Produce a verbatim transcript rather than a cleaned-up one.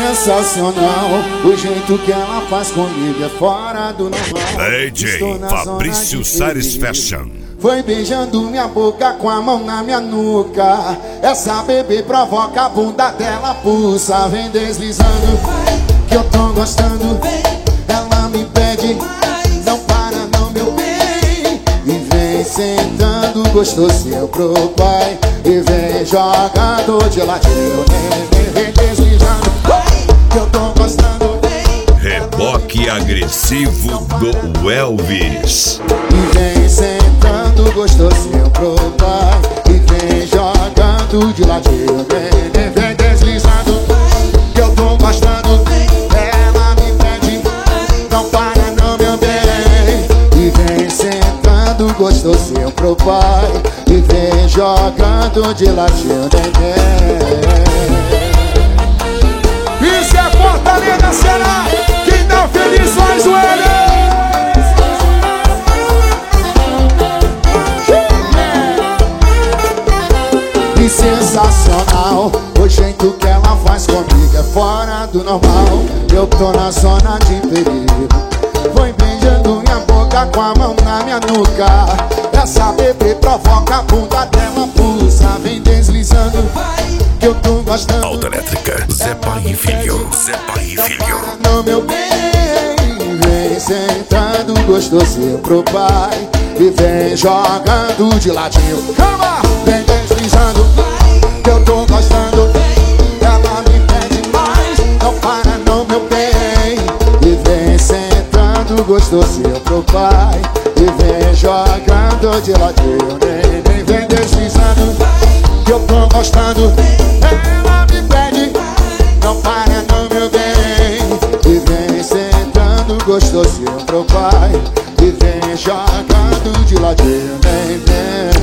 sensacional, o jeito que ela faz comigo é fora do normal. D J Fabrício Salles Fashion. Foi beijando minha boca com a mão na minha nuca. Essa bebê provoca a bunda dela, pulsa. Vem deslizando, que eu tô gostando. Ela me pede, não para não, meu bem. E vem sentando gostosinho pro pai. E vem jogando de ladinho. Vem, vem deslizando, que eu tô gostando. Reboque agressivo do Elvis. E vem sentando gostosinho pro pai. E vem jogando de ladinho. Vem, vem, vem deslizando, que eu tô gostando. Ela me pede, não para não, meu bem. E vem sentando gostosinho pro pai. E vem jogando de ladinho. Vem, vem. Isso é Fortaleza, será? Quem tá feliz faz o ele. Que sensacional, o jeito que ela faz comigo é fora do normal. Eu tô na zona de perigo. Foi beijando minha boca com a mão na minha nuca. Essa bebê provoca a bunda dela, pulsa. Vem deslizando, que eu tô gostando. Autoelétrica, Zé Pai e Filho. Zé Pai e Filho. Não, meu bem, vem sentando gostosinho pro pai. E vem jogando de ladinho. Calma! Vem deslizando, que eu tô gostando. Ela me pede mais, não para não, meu bem. E vem sentando gostosinho pro pai. E vem jogando de ladinho. Vem, vem, vem deslizando, que eu tô gostando. Ela me pede, não para não, meu bem. E vem sentando gostosinho pro pai. E vem jogando de ladinho. Vem, vem.